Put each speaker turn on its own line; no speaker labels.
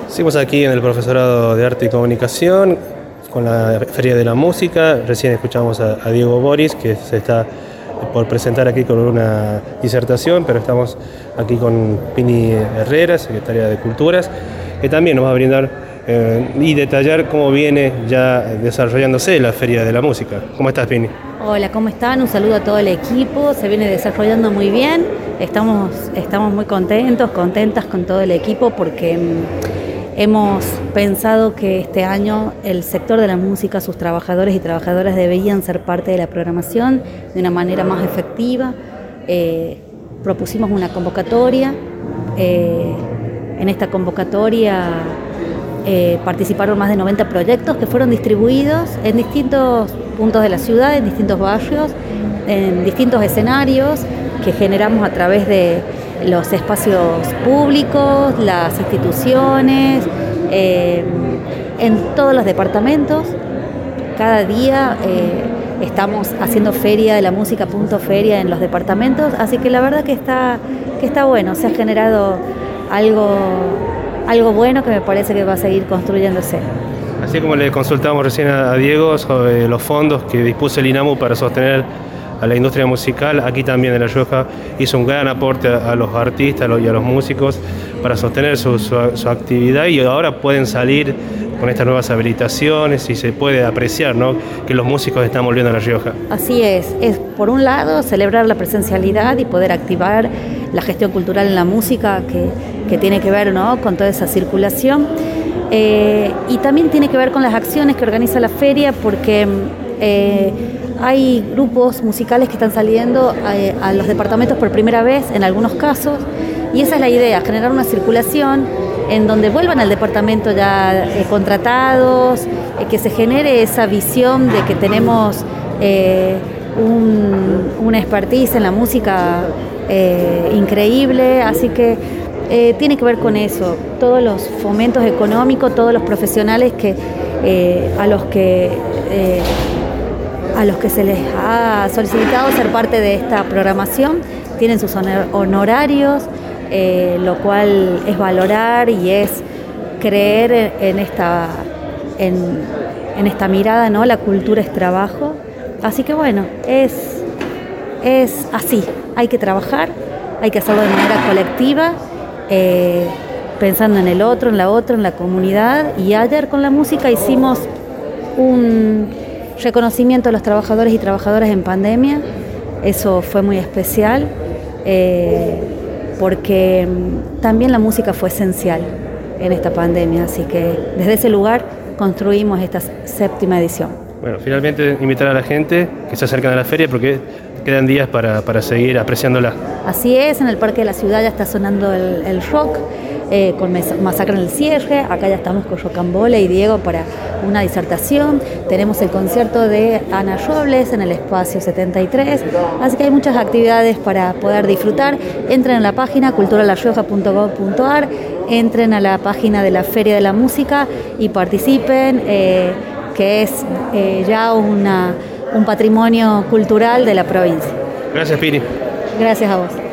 Seguimos aquí en el Profesorado de Arte y Comunicación con la Feria de la Música. Recién escuchamos a Diego Boris, que se está por presentar aquí con una disertación, pero estamos aquí con Pini Herrera, secretaria de Culturas, que también nos va a brindar y detallar cómo viene ya desarrollándose la Feria de la Música. ¿Cómo estás, Pini?
Hola, ¿cómo están? Un saludo a todo el equipo, se viene desarrollando muy bien, estamos muy contentas con todo el equipo porque hemos pensado que este año el sector de la música, sus trabajadores y trabajadoras deberían ser parte de la programación de una manera más efectiva. Propusimos una convocatoria, en esta convocatoria participaron más de 90 proyectos que fueron distribuidos en distintos puntos de la ciudad, en distintos barrios, en distintos escenarios que generamos a través de los espacios públicos, las instituciones, en todos los departamentos. Cada día estamos haciendo feria de la música, punto feria en los departamentos, así que la verdad que está bueno, se ha generado algo bueno que me parece que va a seguir construyéndose.
Así como le consultamos recién a Diego sobre los fondos que dispuso el INAMU para sostener a la industria musical, aquí también en La Rioja hizo un gran aporte a los artistas y a los músicos para sostener su actividad, y ahora pueden salir con estas nuevas habilitaciones y se puede apreciar, ¿no?, que los músicos están volviendo a La Rioja.
Así es por un lado celebrar la presencialidad y poder activar la gestión cultural en la música que tiene que ver, ¿no?, con toda esa circulación, y también tiene que ver con las acciones que organiza la feria, porque hay grupos musicales que están saliendo a los departamentos por primera vez en algunos casos, y esa es la idea, generar una circulación en donde vuelvan al departamento ya contratados, que se genere esa visión de que tenemos una expertise en la música increíble, así que tiene que ver con eso, todos los fomentos económicos, todos los profesionales a los que se les ha solicitado ser parte de esta programación, tienen sus honorarios, lo cual es valorar y es creer en esta mirada, ¿no? La cultura es trabajo, así que bueno, es así, hay que trabajar, hay que hacerlo de manera colectiva, pensando en el otro, en la otra, en la comunidad. Y ayer con la música hicimos un reconocimiento a los trabajadores y trabajadoras en pandemia. Eso fue muy especial, porque también la música fue esencial en esta pandemia, así que desde ese lugar construimos esta 7ª edición.
Bueno, finalmente invitar a la gente que se acerquen a la feria porque quedan días para seguir apreciándola.
Así es, en el Parque de la Ciudad ya está sonando el rock, con Masacre en el cierre. Acá ya estamos con Rocambole y Diego para una disertación. Tenemos el concierto de Ana Robles en el espacio 73, así que hay muchas actividades para poder disfrutar. Entren a la página culturalarrioja.gov.ar, entren a la página de la Feria de la Música y participen, que es ya un patrimonio cultural de la provincia.
Gracias, Pini.
Gracias a vos.